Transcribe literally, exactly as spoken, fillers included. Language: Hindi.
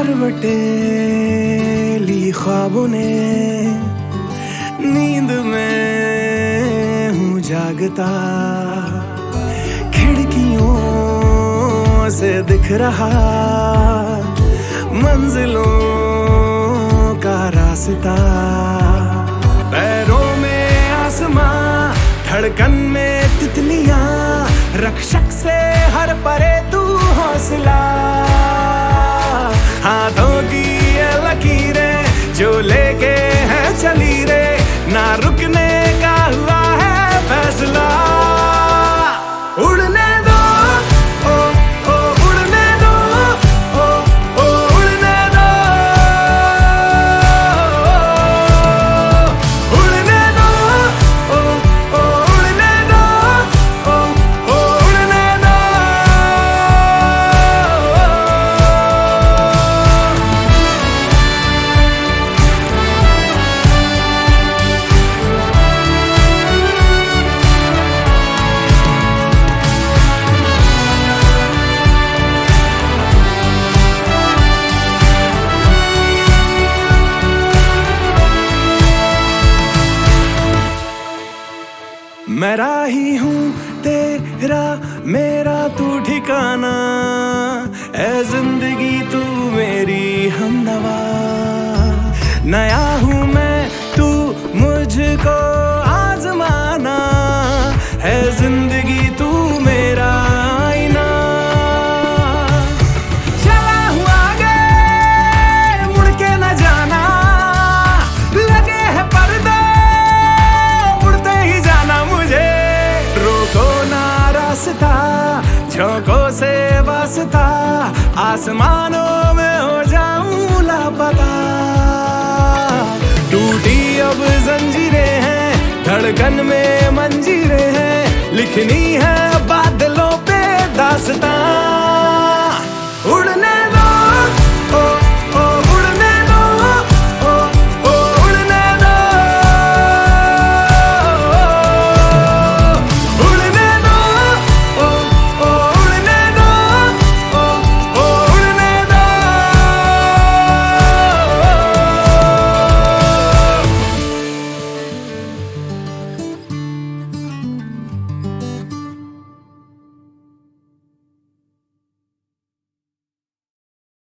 करवटें ली ख्वाबों ने, नींद में हूँ जागता, खिड़कियों से दिख रहा मंजिलों का रास्ता। पैरों में आसमां, धड़कन में तितलियां, रक्षक से हर परे तू हौसला। हाथों की ये लकीरें जो लेके है चली रे, ना रुकने का हुआ है फैसला। उड़ने दो ओ ओ उड़ने दो ओ ओ उड़ने दो, उड़ने दो ओ ओ उड़ने दो ओ ओ उड़ने दो। मैं राही हूँ तेरा मेरा तू ठिकाना, ऐ जिंदगी तू मेरी हमदवा। नया हूँ मैं तू मुझको आजमाना, है जिंदगी तू मेरा आईना। चला हूँ आगे मुड़ के न जाना, लगे है पर्दे उड़ते ही जाना मुझे। रोको ना रास्ता, झोंकों से वास्ता, आसमानों में हो जाऊं लापता। टूटी अब जंजीरें हैं, धड़कन में मंजीरें हैं, लिखनी है बादलों पे दास्तां।